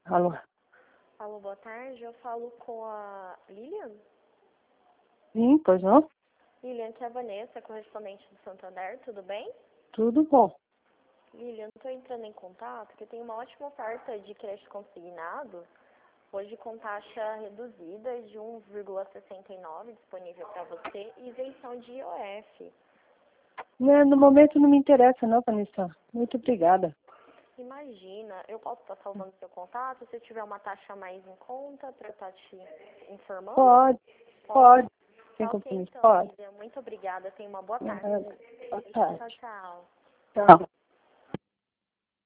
Alô? Alô, boa tarde. Eu falo com a Lilian. Sim, pois não? Lilian, que é a Vanessa, correspondente do Santander, tudo bem? Tudo bom. Lilian, estou entrando em contato porque tem uma ótima oferta de crédito consignado, hoje com taxa reduzida de 1,69 disponível para você e isenção de IOF. Né, no momento não me interessa não, Vanessa. Muito obrigada. Imagina, eu posso estar salvando seu contato se tiver uma taxa mais em conta para estar te informando? Pode. Sem Tá ok, compromisso, então, pode. Lilian. Muito obrigada. Tenha uma boa tarde. Boa tarde. Tchau, tchau. Tchau.